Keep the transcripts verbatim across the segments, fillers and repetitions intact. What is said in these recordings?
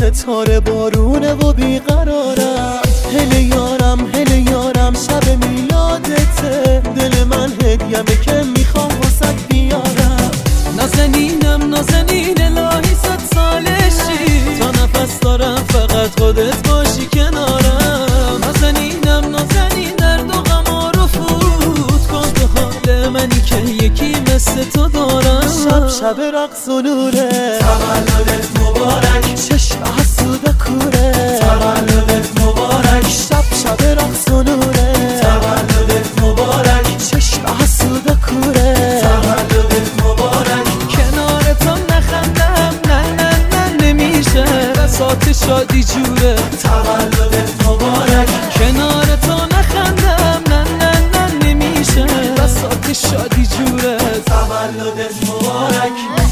ستاره بارونه و بیقرارم. هله یارم هله یارم شب میلادته، دل من هدیمه که میخوام واسه بیارم. نازنینم نازنین الهی صد سالشی، تا نفس دارم فقط خودت باشی کنارم. نازنینم نازنین درد و غم رو فوت کن به حال منی که یکی مثل تو دارم. شب شب رقص و نوره، تولدت مبارک، چشم حسود کوره، تولدت مبارک. شب شب رقص و نوره، تولدت مبارک، چشم حسود کوره، تولدت مبارک. کنار تو نخندم نه نه نه نمیشه، بساط شادی جوره، تولدت مبارک. کنار تو نخندم نه نه نه نمیشه، بساط شادی جوره، تولدت مبارک.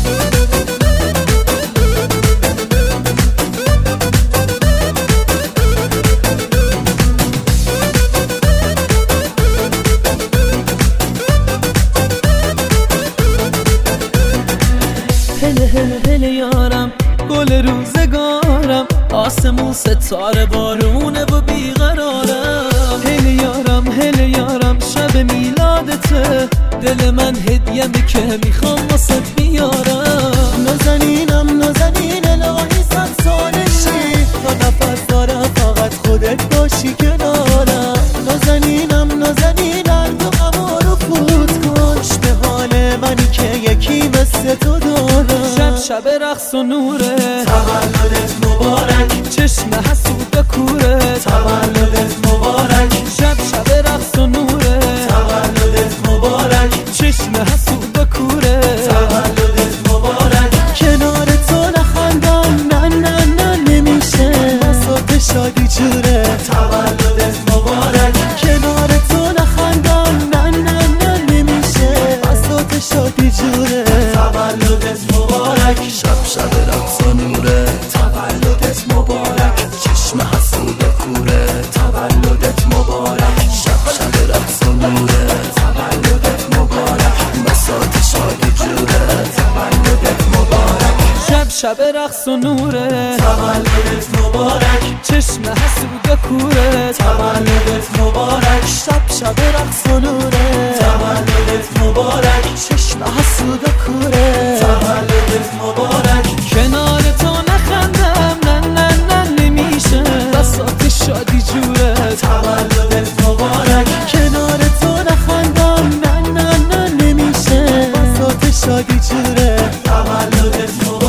هله هله هله یارم گل روزگارم، آسمون ستاره بارونه و بیقرارم. هله یارم هله یارم شب میلادته، دل من هدیمه که میخوام واسه بیارم. نازنینم نازنین الهی صد سالشی، تا نفس دارم فقط خودت باشی کنارم. نازنینم نازنین درد و غم رو فوت کن، خوش به حال منی که یکی مثل تو دارم. شب شب رقص و نوره، تولدت مبارک، چشم حسود کوره، تولدت مبارک. شب شب رقص و نوره، تولدت مبارک، چشم حسود کوره، تولدت مبارک. کنار تو نخندم نه نه نه نمیشه، بساط شادی جوره، تولدت مبارک. کنار تو نخندم نه نه نه نمیشه، بساط شادی جوره، تولدت مبارک. شب شب رقص و نوره، تولدت مبارک، چشم حسود کوره، تولدت مبارک. شب شب رقص و نوره، تولدت مبارک، بساط شادی جوره، تولدت مبارک. شب شب رقص و نوره، تولدت مبارک، چشم حسود کوره، تولدت مبارک. شب شب رقص و نوره، تولدت مبارک، چشم حسود کوره، تولدت مبارک. کنار تو نخندم نه نه نه نمیشه، بساط شادی جوره، تولدت مبارک. کنار تو نخندم نه نه نه نمیشه، بساط شادی جوره، تولدت مبارک.